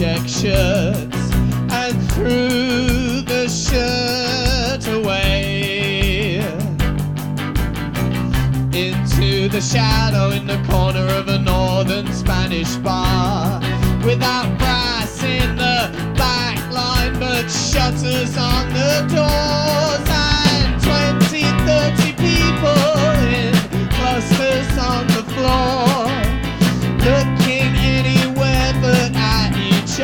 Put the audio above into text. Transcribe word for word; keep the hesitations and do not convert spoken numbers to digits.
check shirts and threw the shirt away into the shadow in the corner of a northern Spanish bar. Without brass